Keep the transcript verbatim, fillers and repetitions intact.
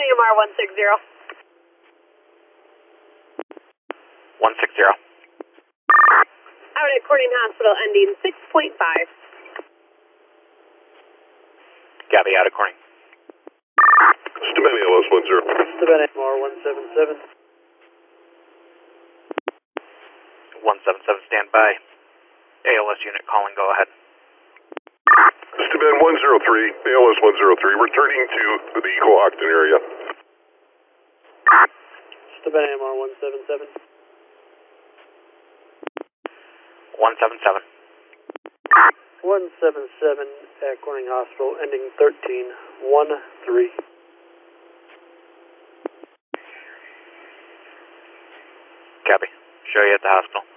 A M R one six zero. one six zero. Out at Corning Hospital ending six point five. Gabby, out of Corning. Stebeni L S one zero. Stebeni A M R one seven seven. one seven seven, stand by. A L S unit calling, go ahead. Steben one zero three, A L S one zero three, returning to the Cohocton area. Stebeni A M R one seven seven. one seven seven. one seven seven at Corning Hospital, ending thirteen one three. Copy. Show you at the hospital.